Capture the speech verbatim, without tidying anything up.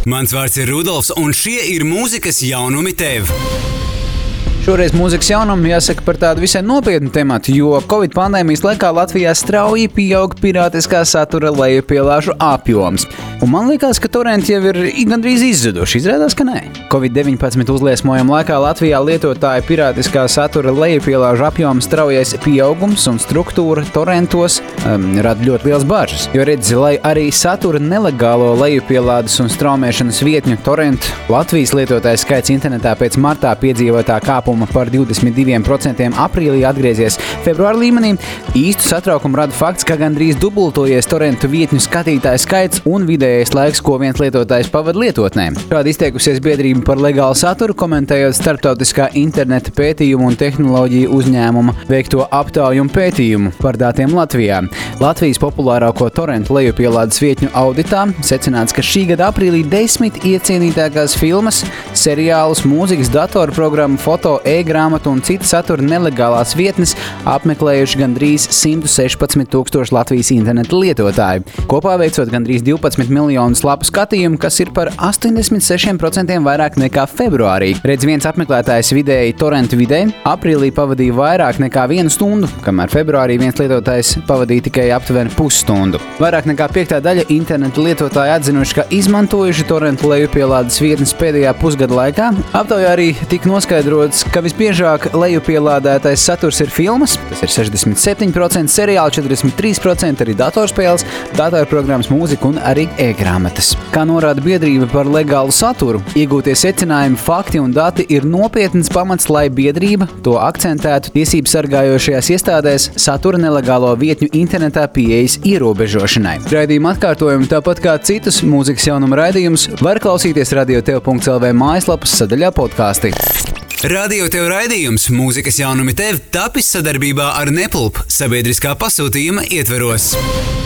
Mans vārds ir Rudolfs, un šie ir mūzikas jaunumi tev. Šoreiz mūzikas jaunumi jāsaka par tādu visai nopietnu tematu, jo Covid pandēmijas laikā Latvijā strauji pieaug pirātiskā satura lejupielāžu apjoms. Un man liekas, ka torrenti jau ir gandrīz izzuduši. Izrādās, ka nē. Covid deviņpadsmit uzliesmojuma laikā Latvijā lietotāja pirātiskā satura lejupielāžu apjoma straujais pieaugums un struktūra torrentos um, rada ļoti liels bažas. Jo redzi, lai arī satura nelegālo lejupielādes un straumēšanas vietņu torrentu Latvijas lietotāju skaits internetā pēc martā piedzīvotā kāpuma par divdesmit diviem procentiem aprīlī atgriezies februāra līmenī, īstu satraukumu rada fakts, ka gandrīz dubultojies torrentu vietņu skatītāju skaits un vidējais laiks, ko viens lietotājs pavada lietotnē. Šādi izteikusies biedrība par legālu saturu, komentējot starptautiskā interneta pētījumu un tehnoloģiju uzņēmuma veikto aptauju un pētījumu par datiem Latvijā. Latvijas populārāko torrentu lejupielādes vietņu auditā secināts, ka šī gada aprīlī desmit iecienītākās filmas, seriālus, mūzikas, datorprogrammu, foto, e-grāmatu un citu satura nelegālās vietnes apmeklējuši gandrīz simt sešpadsmit tūkstoši Latvijas interneta lietotāju, kopā veicot gandrīz divpadsmit miljonus lapu skatījumu, kas ir par astoņdesmit sešiem procentiem vairāk nekā februārī. Redz, viens apmeklētājs vidēji torrentu vidē aprīlī pavadīja vairāk nekā vienu stundu, kamēr februārī viens lietotājs pavadīja tikai aptuveni pusstundu. Vairāk nekā piektā daļa interneta lietotāji atzinuši, ka izmantojuši torrentu lejupielādes vietnes pēdējā pusgada laikā. Aptaujā arī tika noskaidrots, ka visbiežāk lejupielādētais saturs ir filmas, tas ir sešdesmit septiņi procenti, seriāli četrdesmit trīs procenti, arī datorspēles, datorprogrammas, mūzika un arī e-grāmatas. Kā norāda biedrība par legālu saturu, iegūtie secinājumi, fakti un dati ir nopietns pamats, lai biedrība to akcentētu tiesību sargājošajās iestādēs satura nelegālo vietņu internetā pieejas ierobežošanai. Raidījuma atkārtojumu, tāpat kā citus mūzikas jaunumu raidījumus, var klausīties radio tev punkts el vē mājaslapas sadaļā podkāsti. Radio tev raidījums Mūzikas jaunumi tev tapis sadarbībā ar Nepulp sabiedriskā pasūtījuma ietveros.